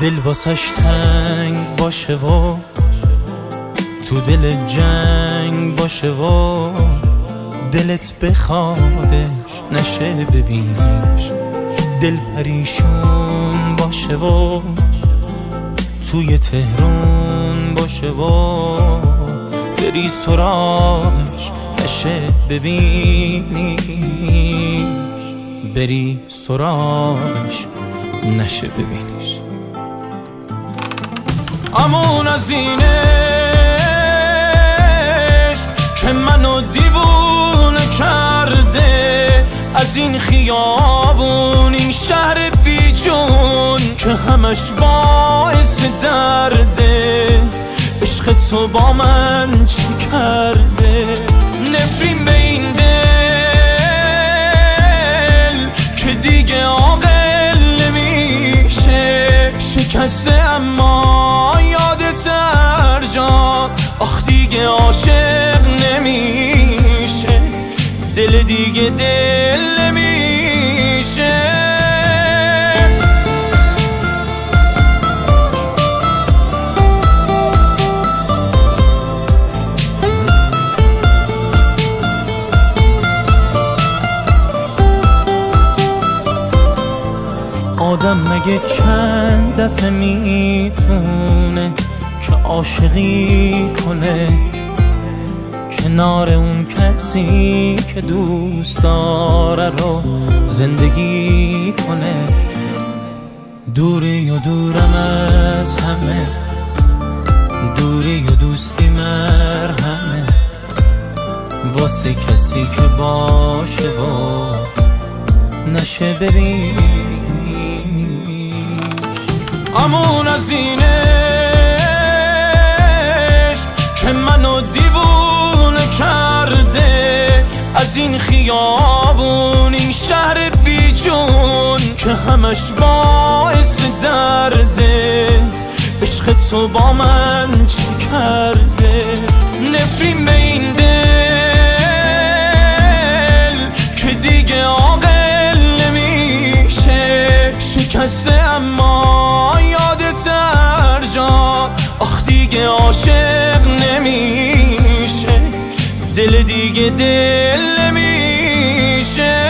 دل واسش تنگ باشه و تو دل جنگ باشه و دلت بخوادش نشه ببینش، دل پریشون باشه و توی تهرون باشه و بری سراغش نشه ببینیش، بری سراغش نشه ببینیش. امون از این عشق که منو دیوونه کرده، از این خیابون این شهر بی جون که همش باعث درده، عشق تو با من چی کرده؟ نفرین به این دل که دیگه عاقل نمیشه، شکسته اما یادت هر جا، آخ دیگه عاشق نمیشه، دل دیگه دل نمیشه. آدم مگه چند دفعه میتونه که عاشقی کنه کنار اون کسی که دوست داره رو زندگی کنه؟ دوری و دورم از همه، دوری و دوستی مرهمه واسه کسی که باشه و نشه ببین. امون از این عشق که منو دیوونه کرده، از این خیابون این شهر بی جون که همش باعث درده، عشق تو با من چی کرده؟ نفرین به این دل که دیگه عاقل نمیشه، شکسته اما یادت هر جا، آخ دیگه عاشق نمیشه، دل دیگه دل نمیشه.